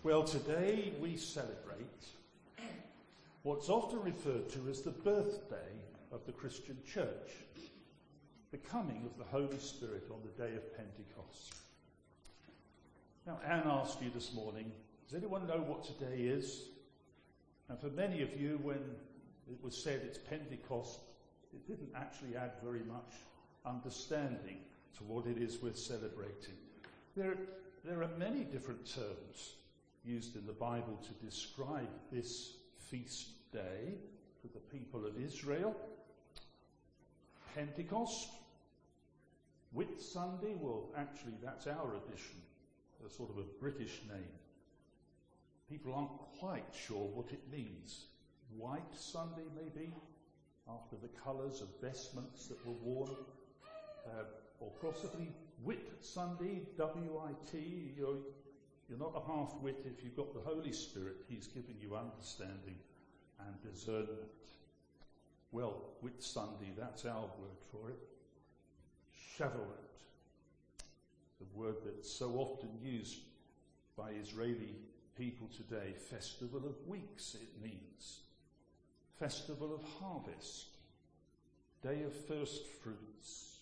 Well, today we celebrate what's often referred to as the birthday of the Christian Church, the coming of the Holy Spirit on the day of Pentecost. Now, Anne asked you this morning, does anyone know what today is? And for many of you, when it was said it's Pentecost, it didn't actually add very much understanding to what it is we're celebrating. There are many different terms used in the Bible to describe this feast day for the people of Israel. Pentecost, Whit Sunday, well, actually that's our edition, a sort of a British name. People aren't quite sure what it means. White Sunday, maybe, after the colours of vestments that were worn, or possibly Whit Sunday, W-I-T. You're not a half-wit if you've got the Holy Spirit. He's giving you understanding and discernment. Well, Whit Sunday, that's our word for it. Shavuot, the word that's so often used by Israeli people today. Festival of Weeks, it means. Festival of Harvest. Day of First Fruits.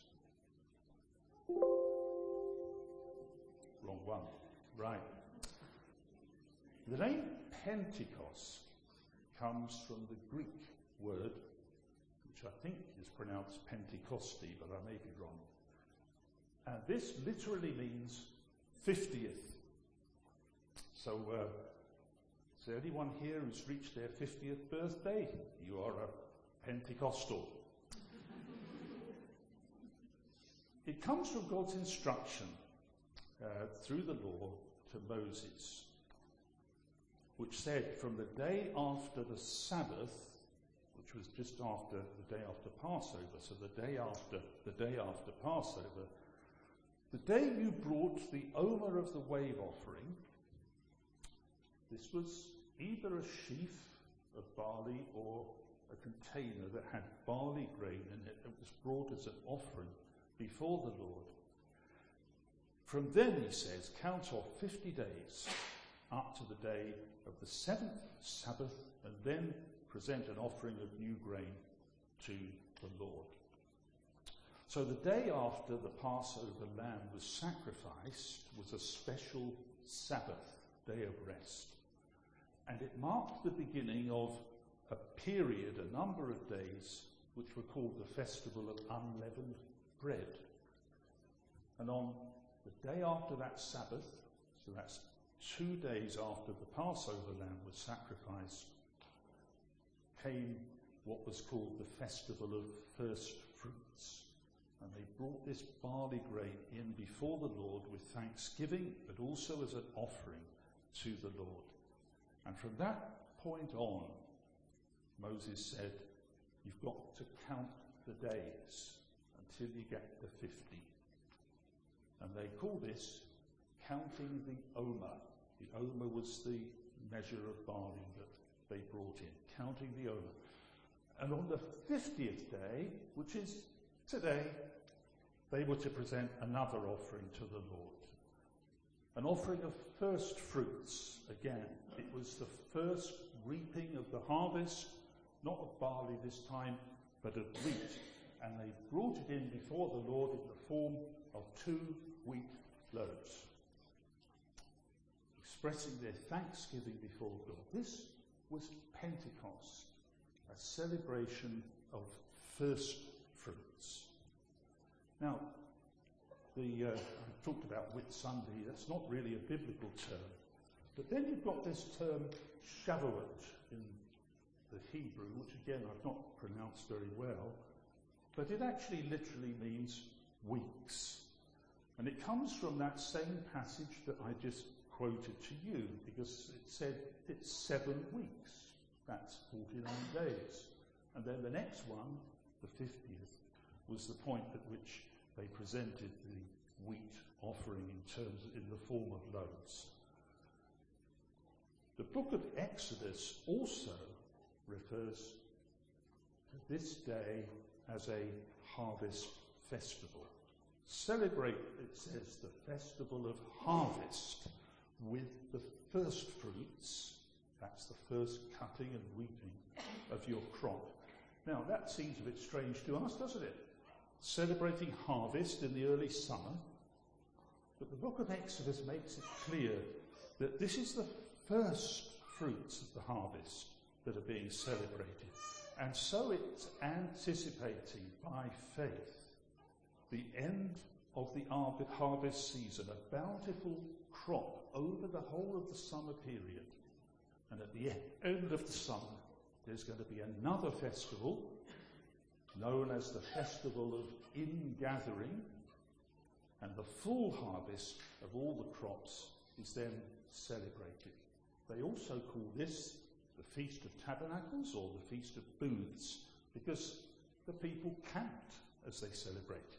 Wrong one. Right. The name Pentecost comes from the Greek word, which I think is pronounced Pentecosti, but I may be wrong. And this literally means 50th. So, is there anyone here who's reached their 50th birthday? You are a Pentecostal. It comes from God's instruction through the law to Moses, which said from the day after the Sabbath, which was just after the day after Passover, so the day after Passover, the day you brought the omer of the wave offering, this was either a sheaf of barley or a container that had barley grain in it that was brought as an offering before the Lord. From then, he says, count off 50 days up to the day of the 7th Sabbath, and then present an offering of new grain to the Lord. So the day after the Passover lamb was sacrificed was a special Sabbath, day of rest. And it marked the beginning of a period, a number of days, which were called the Festival of Unleavened Bread. And on the day after that Sabbath, so that's 2 days after the Passover lamb was sacrificed, came what was called the Festival of First Fruits. And they brought this barley grain in before the Lord with thanksgiving, but also as an offering to the Lord. And from that point on, Moses said, you've got to count the days until you get to 50. And they call this counting the omer. The omer was the measure of barley that they brought in, counting the omer. And on the 50th day, which is today, they were to present another offering to the Lord. An offering of first fruits. Again, it was the first reaping of the harvest, not of barley this time, but of wheat. And they brought it in before the Lord in the form of 2 wheat loaves, expressing their thanksgiving before God. This was Pentecost, a celebration of first fruits. Now, I talked about Whit Sunday. That's not really a biblical term. But then you've got this term Shavuot in the Hebrew, which again I've not pronounced very well, but it actually literally means weeks. And it comes from that same passage that I just quoted to you, because it said it's 7 weeks. That's 49 days. And then the next one, the 50th, was the point at which they presented the wheat offering in the form of loaves. The book of Exodus also refers to this day as a harvest festival. Celebrate, it says, the festival of harvest with the first fruits. That's the first cutting and reaping of your crop. Now, that seems a bit strange to us, doesn't it? Celebrating harvest in the early summer. But the book of Exodus makes it clear that this is the first fruits of the harvest that are being celebrated. And so it's anticipating by faith the end of the harvest season, a bountiful crop over the whole of the summer period. And at the end of the summer, there's going to be another festival known as the Festival of Ingathering, and the full harvest of all the crops is then celebrated. They also call this the Feast of Tabernacles or the Feast of Booths, because the people camped as they celebrated.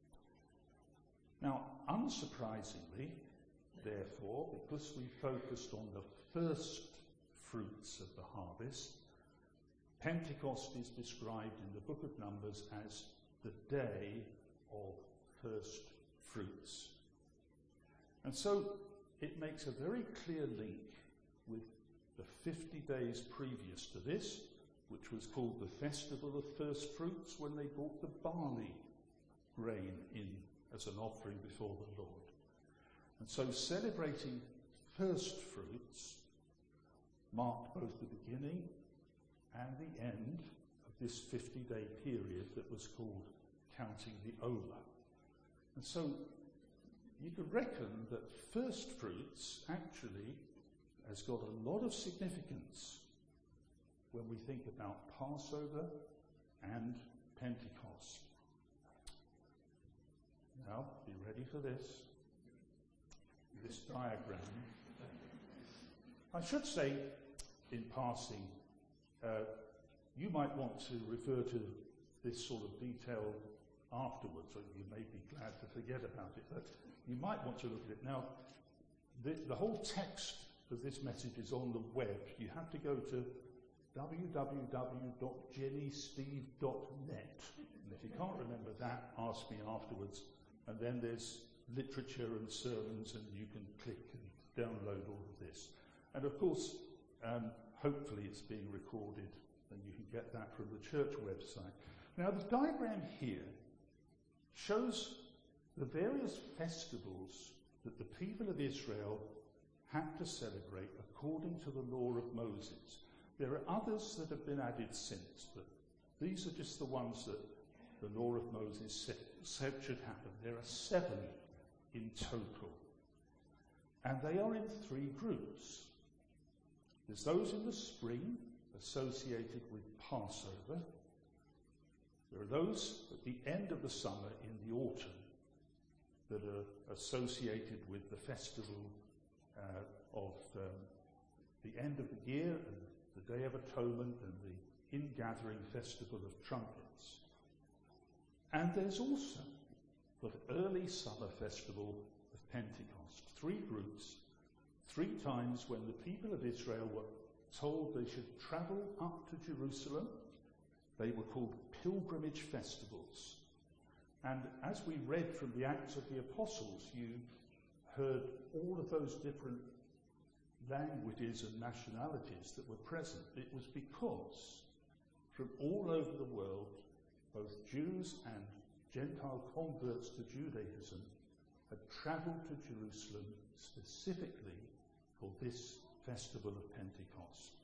Now, unsurprisingly, therefore, because we focused on the first fruits of the harvest, Pentecost is described in the book of Numbers as the day of first fruits. And so it makes a very clear link with the 50 days previous to this, which was called the Festival of First Fruits, when they brought the barley grain in as an offering before the Lord. And so celebrating first fruits marked both the beginning and the end of this 50-day period that was called Counting the Omer. And so you could reckon that first fruits actually has got a lot of significance when we think about Passover and Pentecost. Now, be ready for this diagram. I should say, in passing, you might want to refer to this sort of detail afterwards, or you may be glad to forget about it, but you might want to look at it. Now, the whole text of this message is on the web. You have to go to www.jennysteve.net. And if you can't remember that, ask me afterwards. And then there's literature and sermons, and you can click and download all of this. And of course, hopefully it's being recorded, and you can get that from the church website. Now, the diagram here shows the various festivals that the people of Israel had to celebrate according to the law of Moses. There are others that have been added since, but these are just the ones that the law of Moses said should happen. There are 7 in total, and they are in 3 groups. There's those in the spring associated with Passover. There are those at the end of the summer in the autumn that are associated with the festival of the end of the year and the Day of Atonement and the ingathering festival of trumpets. And there's also the early summer festival of Pentecost. 3 groups, 3 times when the people of Israel were told they should travel up to Jerusalem. They were called pilgrimage festivals. And as we read from the Acts of the Apostles, you heard all of those different languages and nationalities that were present. It was because from all over the world, both Jews and Gentile converts to Judaism had travelled to Jerusalem specifically for this festival of Pentecost.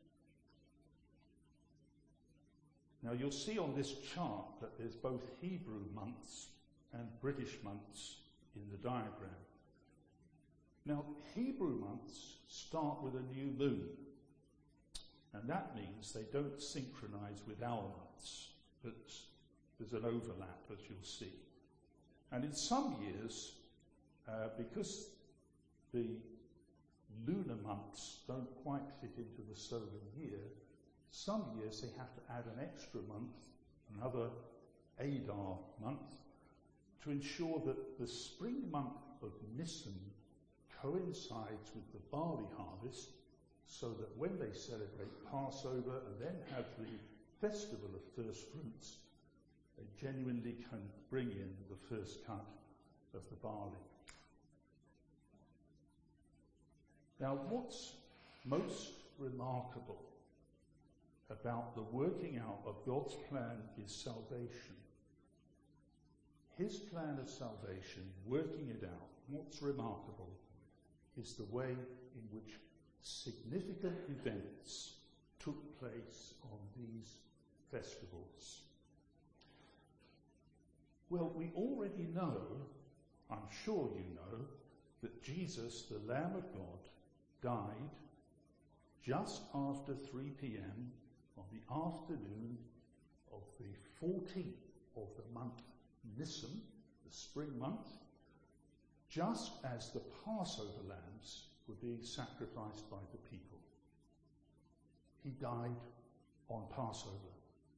Now you'll see on this chart that there's both Hebrew months and British months in the diagram. Now Hebrew months start with a new moon, and that means they don't synchronize with our months, but there's an overlap, as you'll see. And in some years, because the lunar months don't quite fit into the solar year, some years they have to add an extra month, another Adar month, to ensure that the spring month of Nisan coincides with the barley harvest, so that when they celebrate Passover and then have the festival of first fruits, they genuinely can bring in the first cut of the barley. Now, what's most remarkable about the working out of God's plan is salvation. His plan of salvation, working it out, what's remarkable is the way in which significant events took place on these festivals. Well, we already know, I'm sure you know, that Jesus, the Lamb of God, died just after 3 p.m. on the afternoon of the 14th of the month Nisan, the spring month, just as the Passover lambs were being sacrificed by the people. He died on Passover.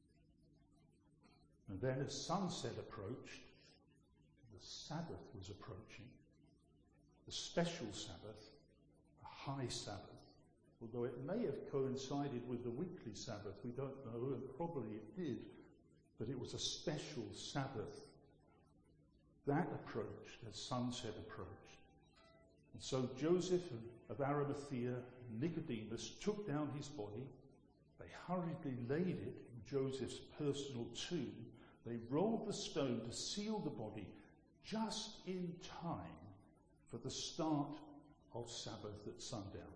And then as sunset approached, the Sabbath was approaching. The special Sabbath, a high Sabbath. Although it may have coincided with the weekly Sabbath, we don't know, and probably it did. But it was a special Sabbath. That approached as sunset approached. And so Joseph of Arimathea and Nicodemus took down his body. They hurriedly laid it in Joseph's personal tomb. They rolled the stone to seal the body just in time for the start of Sabbath at sundown.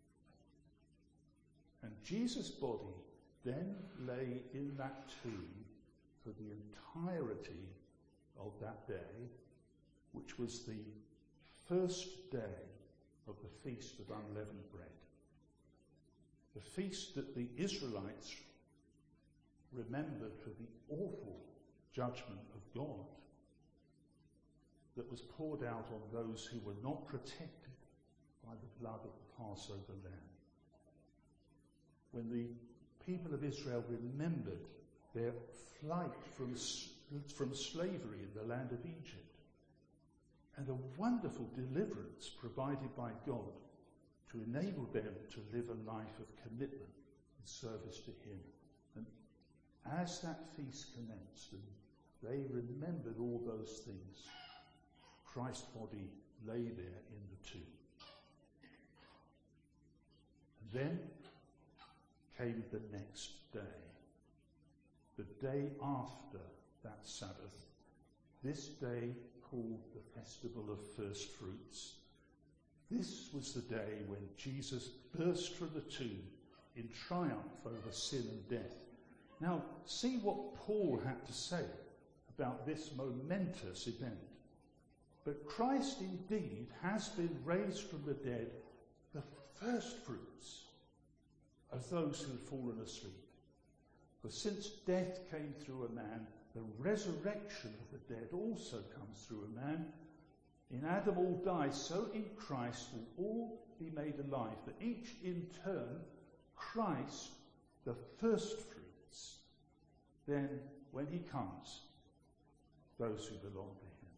And Jesus' body then lay in that tomb for the entirety of that day, which was the first day of the Feast of Unleavened Bread. The feast that the Israelites remembered for the awful judgment of God that was poured out on those who were not protected by the blood of the Passover lamb. When the people of Israel remembered their flight from slavery in the land of Egypt and a wonderful deliverance provided by God to enable them to live a life of commitment and service to him. And as that feast commenced and they remembered all those things, Christ's body lay there in the tomb. And then came the next day, the day after that Sabbath, this day called the Festival of First Fruits. This was the day when Jesus burst from the tomb in triumph over sin and death. Now, see what Paul had to say about this momentous event. But Christ indeed has been raised from the dead, the first fruits of those who had fallen asleep. For since death came through a man, the resurrection of the dead also comes through a man. In Adam all die, so in Christ will all be made alive, that each in turn, Christ, the first fruits, then when he comes, those who belong to him.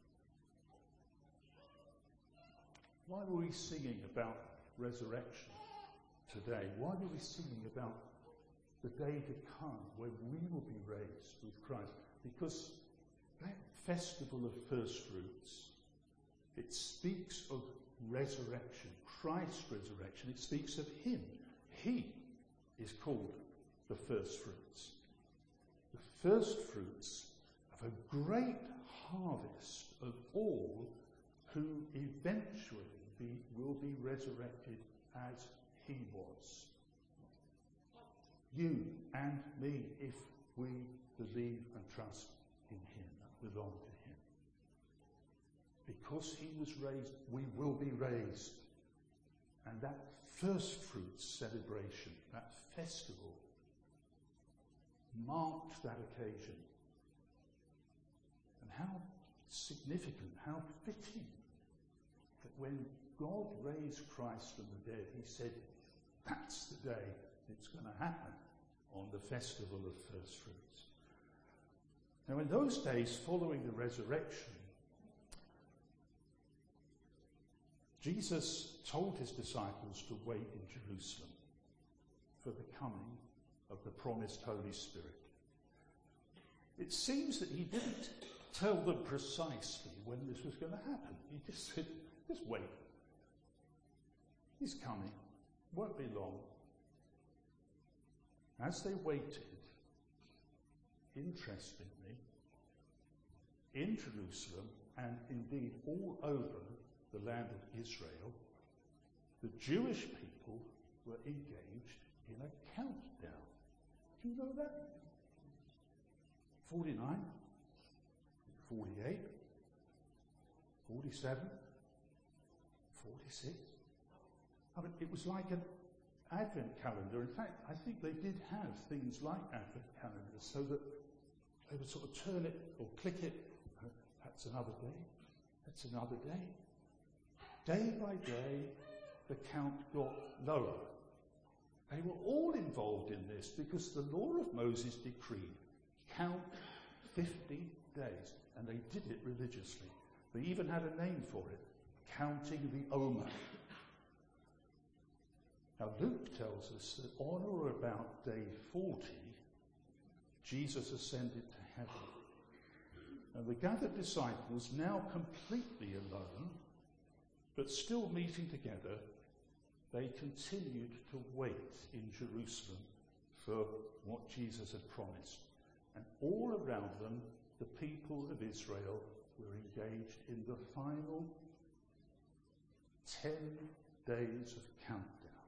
Why were we singing about resurrection today? Why were we singing about the day to come when we will be raised with Christ? Because that festival of first fruits, it speaks of resurrection, Christ's resurrection. It speaks of him. He is called the first fruits. The first fruits of a great harvest of all who eventually will be resurrected as he was. You and me, if we believe and trust in him and belong to him. Because he was raised, we will be raised. And that first fruits celebration, that festival, marked that occasion. And how significant, how fitting that when God raised Christ from the dead, he said, that's the day it's going to happen on the festival of first fruits. Now, in those days following the resurrection, Jesus told his disciples to wait in Jerusalem for the coming of the promised Holy Spirit. It seems that he didn't tell them precisely when this was going to happen. He just said, just wait. He's coming. Won't be long. As they waited, interestingly, in Jerusalem and indeed all over the land of Israel, the Jewish people were engaged in a countdown. Do you know that? 49, 48, 47, 46. I mean, it was like an Advent calendar. In fact, I think they did have things like Advent calendars so that they would sort of turn it or click it. That's another day. That's another day. Day by day, the count got lower. They were all involved in this because the law of Moses decreed count 50 days, and they did it religiously. They even had a name for it, counting the Omer. Now Luke tells us that on or about day 40, Jesus ascended to heaven. And the gathered disciples, now completely alone, but still meeting together, they continued to wait in Jerusalem for what Jesus had promised. And all around them, the people of Israel were engaged in the final 10 days of countdown.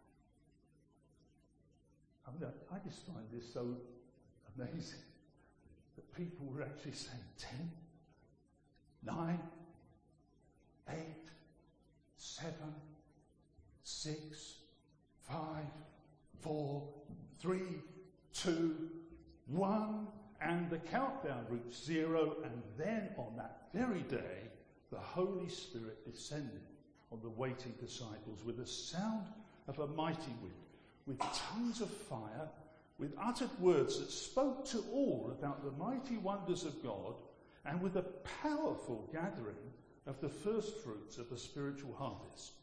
I mean, I just find this so amazing that people were actually saying 10, 9, 8, 7, 6, 5, 4, 3, 2, 1, and the countdown reached 0, and then on that very day, the Holy Spirit descended on the waiting disciples with the sound of a mighty wind, with tongues of fire, with uttered words that spoke to all about the mighty wonders of God, and with a powerful gathering of the first fruits of the spiritual harvest.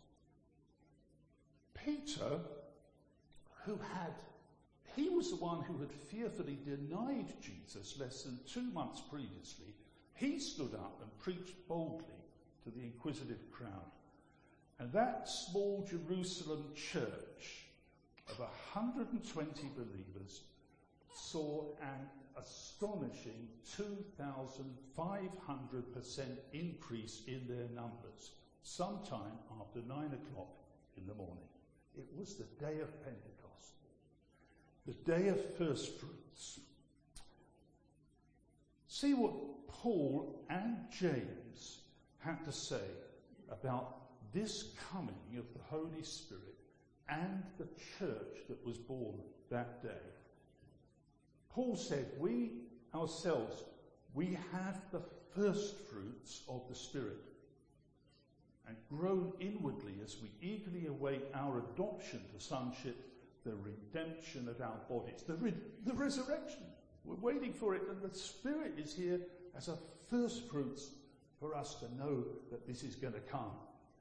Peter, he was the one who had fearfully denied Jesus less than 2 months previously. He stood up and preached boldly to the inquisitive crowd. And that small Jerusalem church of 120 believers saw an astonishing 2,500% increase in their numbers sometime after 9 o'clock in the morning. It was the day of Pentecost, the day of first fruits. See what Paul and James had to say about this coming of the Holy Spirit and the church that was born that day. Paul said, we ourselves, we have the first fruits of the Spirit, and groan inwardly as we eagerly await our adoption to sonship, the redemption of our bodies, the resurrection. We're waiting for it, and the Spirit is here as a first fruits for us to know that this is going to come.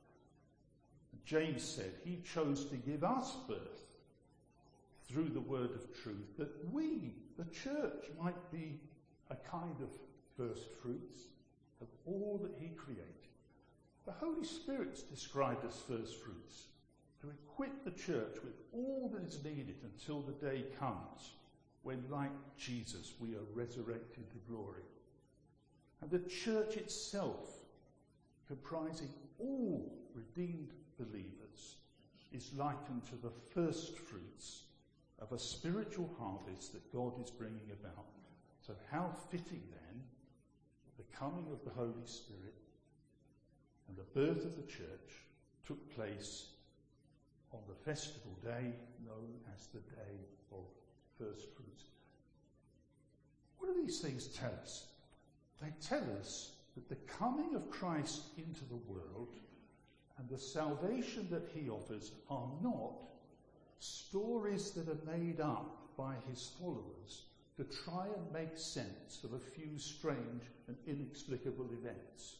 James said he chose to give us birth through the word of truth, that we, the church, might be a kind of first fruits of all that he created. The Holy Spirit's described as first fruits, to equip the church with all that is needed until the day comes when, like Jesus, we are resurrected to glory. And the church itself, comprising all redeemed believers, is likened to the first fruits of a spiritual harvest that God is bringing about. So how fitting then that the coming of the Holy Spirit and the birth of the church took place on the festival day known as the Day of First Fruits. What do these things tell us? They tell us that the coming of Christ into the world and the salvation that he offers are not stories that are made up by his followers to try and make sense of a few strange and inexplicable events.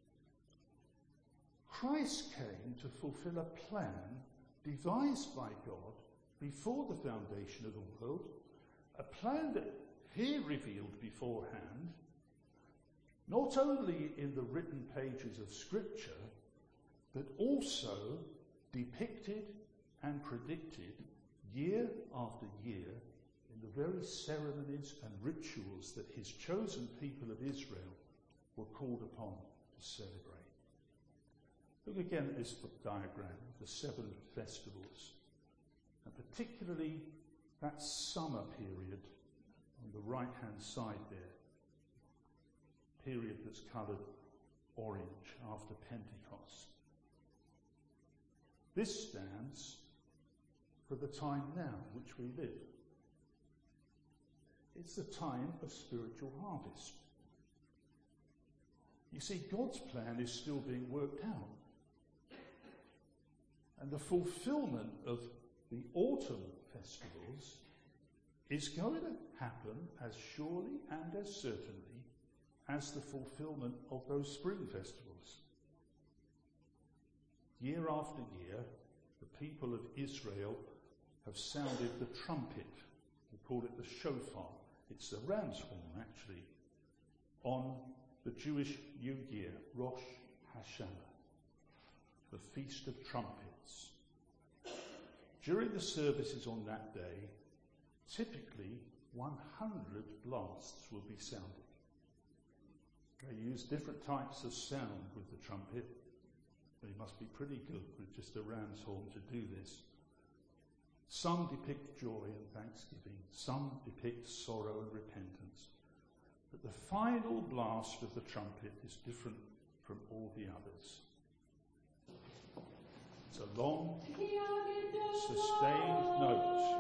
Christ came to fulfill a plan devised by God before the foundation of the world, a plan that he revealed beforehand, not only in the written pages of Scripture, but also depicted and predicted year after year in the very ceremonies and rituals that his chosen people of Israel were called upon to celebrate. Look again at this diagram, the 7 festivals, and particularly that summer period on the right-hand side there, period that's coloured orange after Pentecost. This stands for the time now which we live. It's the time of spiritual harvest. You see, God's plan is still being worked out. And the fulfillment of the autumn festivals is going to happen as surely and as certainly as the fulfillment of those spring festivals. Year after year, the people of Israel have sounded the trumpet. We call it the shofar. It's the ram's horn, actually, on the Jewish New Year, Rosh Hashanah, the Feast of Trumpets. During the services on that day, typically 100 blasts will be sounded. They use different types of sound with the trumpet. They must be pretty good with just a ram's horn to do this. Some depict joy and thanksgiving, some depict sorrow and repentance. But the final blast of the trumpet is different from all the others. It's a long, sustained note.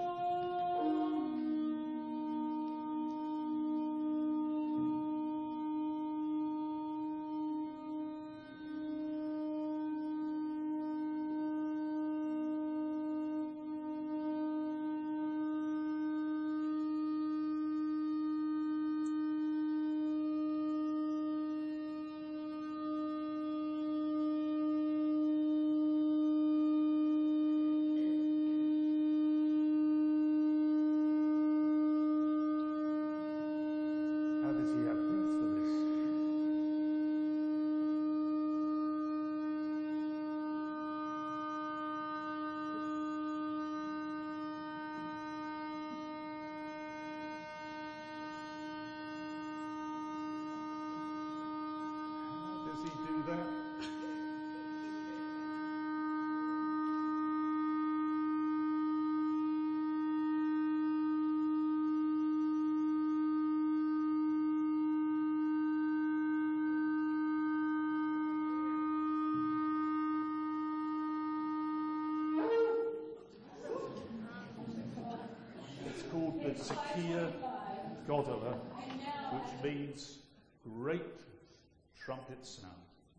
The Tekiah Godola, which means great trumpet sound.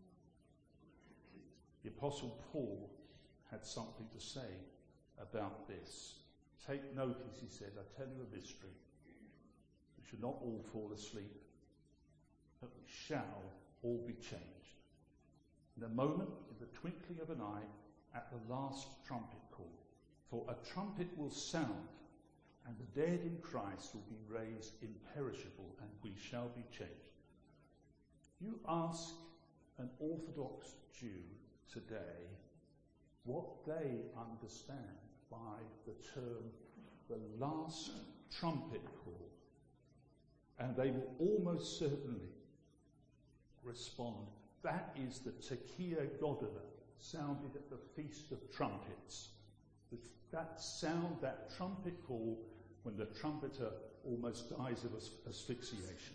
The Apostle Paul had something to say about this. Take notice, he said, I tell you a mystery. We should not all fall asleep, but we shall all be changed. In a moment, in the twinkling of an eye, at the last trumpet call. For a trumpet will sound, and the dead in Christ will be raised imperishable, and we shall be changed. You ask an Orthodox Jew today what they understand by the term the last trumpet call, and they will almost certainly respond, that is the Tekiah Godola, sounded at the Feast of Trumpets. That sound, that trumpet call, when the trumpeter almost dies of asphyxiation.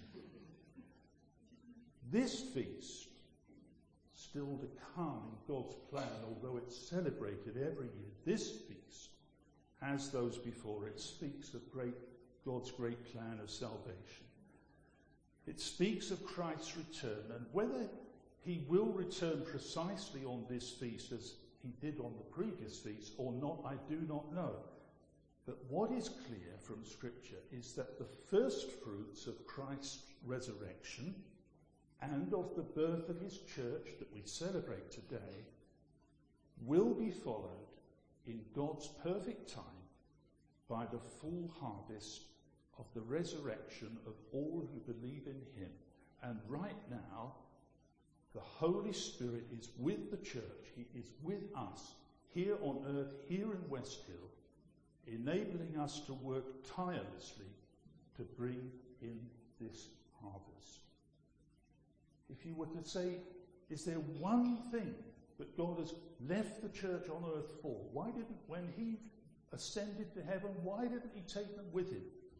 This feast, still to come in God's plan, although it's celebrated every year, this feast, as those before it, speaks of God's great plan of salvation. It speaks of Christ's return, and whether he will return precisely on this feast as he did on the previous feast or not, I do not know. But what is clear from Scripture is that the first fruits of Christ's resurrection and of the birth of his church that we celebrate today will be followed in God's perfect time by the full harvest of the resurrection of all who believe in him. And right now, the Holy Spirit is with the church. He is with us here on earth, here in West Hill, enabling us to work tirelessly to bring in this harvest. If you were to say, is there one thing that God has left the church on earth for? Why didn't, when he ascended to heaven, why didn't he take them with him?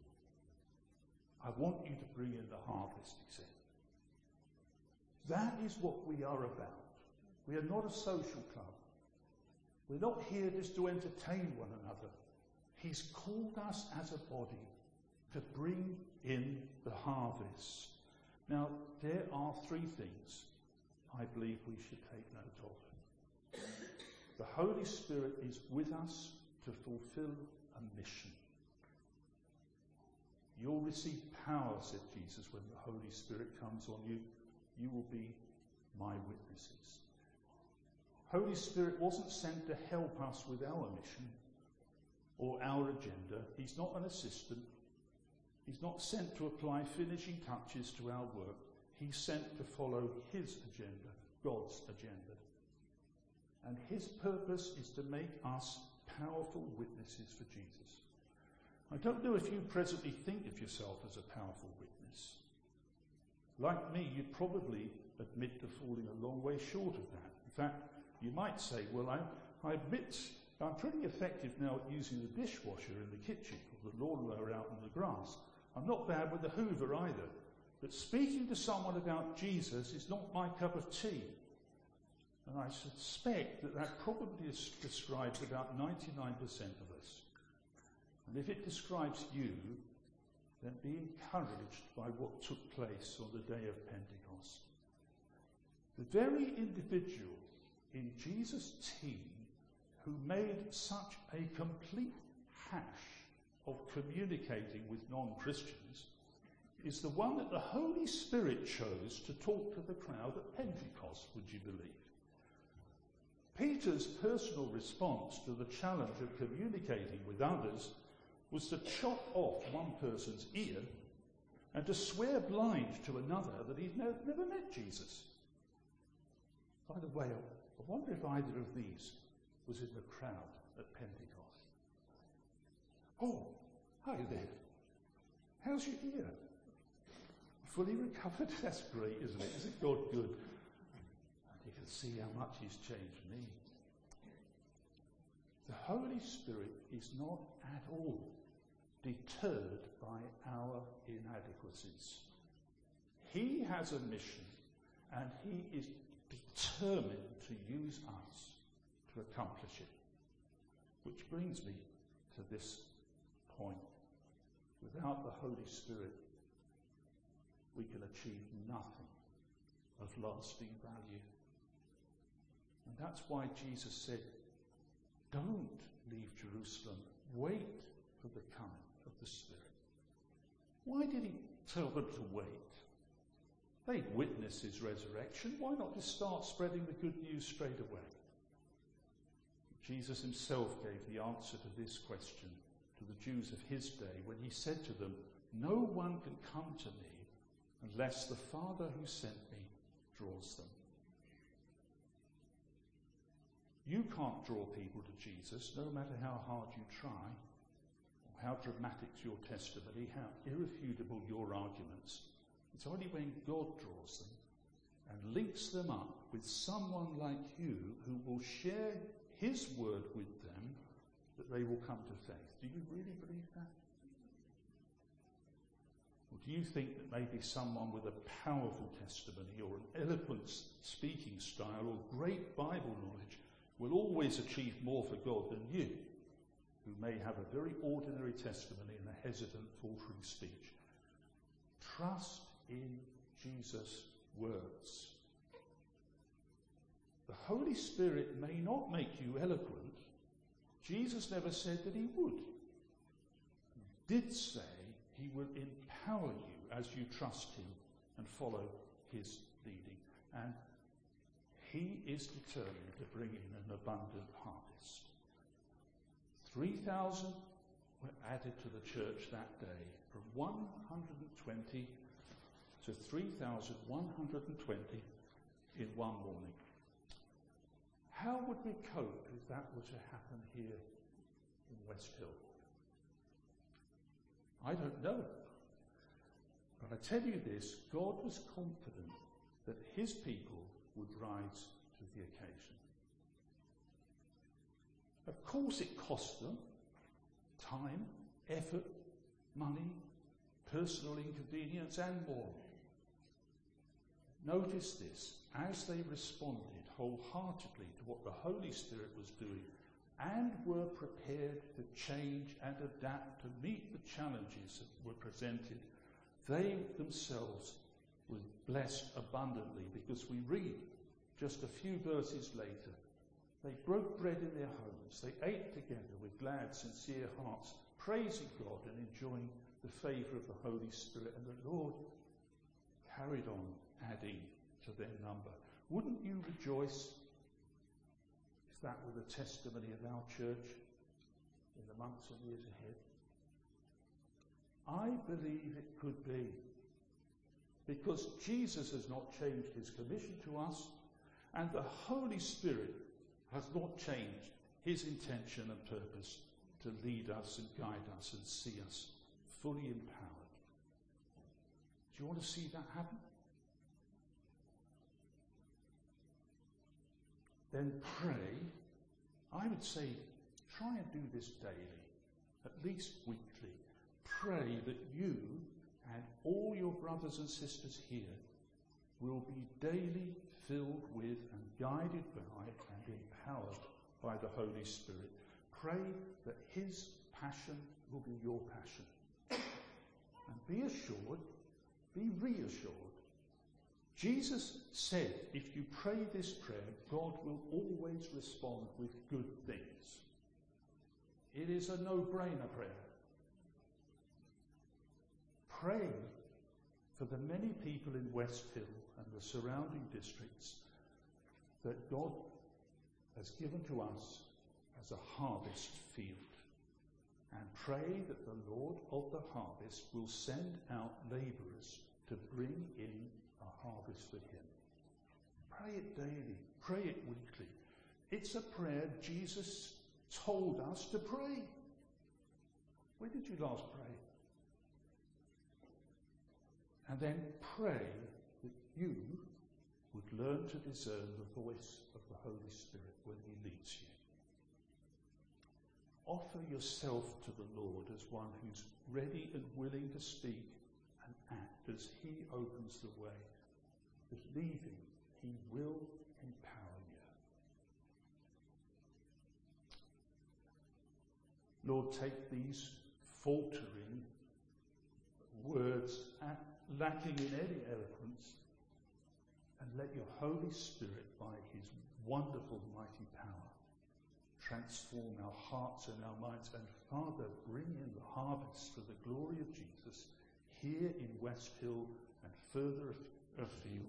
I want you to bring in the harvest, he said. That is what we are about. We are not a social club. We're not here just to entertain one another. He's called us as a body to bring in the harvest. Now, there are three things I believe we should take note of. The Holy Spirit is with us to fulfill a mission. You'll receive power, said Jesus, when the Holy Spirit comes on you. You will be my witnesses. Holy Spirit wasn't sent to help us with our mission or our agenda. He's not an assistant. He's not sent to apply finishing touches to our work. He's sent to follow his agenda, God's agenda. And his purpose is to make us powerful witnesses for Jesus. I don't know if you presently think of yourself as a powerful witness. Like me, you'd probably admit to falling a long way short of that. In fact, you might say, well, I admit I'm pretty effective now at using the dishwasher in the kitchen or the lawnmower out in the grass. I'm not bad with the Hoover either. But speaking to someone about Jesus is not my cup of tea. And I suspect that that probably describes about 99% of us. And if it describes you, then be encouraged by what took place on the day of Pentecost. The very individual in Jesus' team who made such a complete hash of communicating with non-Christians is the one that the Holy Spirit chose to talk to the crowd at Pentecost, would you believe? Peter's personal response to the challenge of communicating with others was to chop off one person's ear and to swear blind to another that he'd never met Jesus. By the way, I wonder if either of these was in the crowd at Pentecost. Oh, hi there. How's your ear? Fully recovered? That's great, isn't it? Isn't God good? And you can see how much he's changed me. The Holy Spirit is not at all deterred by our inadequacies. He has a mission, and he is determined to use us to accomplish it. Which brings me to this point. Without the Holy Spirit, we can achieve nothing of lasting value. And that's why Jesus said, don't leave Jerusalem. Wait for the coming of the Spirit. Why did he tell them to wait? They'd witnessed his resurrection. Why not just start spreading the good news straight away? Jesus himself gave the answer to this question to the Jews of his day when he said to them, no one can come to me unless the Father who sent me draws them. You can't draw people to Jesus, no matter how hard you try, or how dramatic's your testimony, how irrefutable your arguments. It's only when God draws them and links them up with someone like you who will share his word with them that they will come to faith. Do you really believe that? Or do you think that maybe someone with a powerful testimony or an eloquent speaking style or great Bible knowledge will always achieve more for God than you, who may have a very ordinary testimony and a hesitant, faltering speech? Trust in Jesus' words. The Holy Spirit may not make you eloquent. Jesus never said that he would. He did say he will empower you as you trust him and follow his leading. And he is determined to bring in an abundant harvest. 3,000 were added to the church that day, from 120 to 3,120 in one morning. How would we cope if that were to happen here in West Hill? I don't know. But I tell you this, God was confident that his people would rise to the occasion. Of course it cost them time, effort, money, personal inconvenience and more. Notice this, as they responded wholeheartedly to what the Holy Spirit was doing and were prepared to change and adapt to meet the challenges that were presented, they themselves were blessed abundantly, because we read just a few verses later, they broke bread in their homes, they ate together with glad, sincere hearts, praising God and enjoying the favour of the Holy Spirit, and the Lord carried on adding to their number. Wouldn't you rejoice if that were the testimony of our church in the months and years ahead? I believe it could be, because Jesus has not changed his commission to us, and the Holy Spirit has not changed his intention and purpose to lead us and guide us and see us fully empowered. Do you want to see that happen? Then pray. I would say try and do this daily, at least weekly. Pray that you and all your brothers and sisters here will be daily filled with and guided by and empowered by the Holy Spirit. Pray that his passion will be your passion. And be assured, be reassured. Jesus said, if you pray this prayer, God will always respond with good things. It is a no-brainer prayer. Pray for the many people in West Hill and the surrounding districts that God has given to us as a harvest field. And pray that the Lord of the harvest will send out labourers to bring in a harvest for him. Pray it daily. Pray it weekly. It's a prayer Jesus told us to pray. When did you last pray? And then pray that you would learn to discern the voice of the Holy Spirit when he leads you. Offer yourself to the Lord as one who's ready and willing to speak and act as he opens the way, believing he will empower you. Lord, take these faltering words, lacking in any eloquence, and let your Holy Spirit, by his wonderful, mighty power, transform our hearts and our minds, and Father, bring in the harvest for the glory of Jesus here in West Hill and further afield.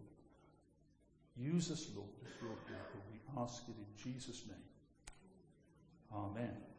Use us, Lord, as your people. We ask it in Jesus' name. Amen.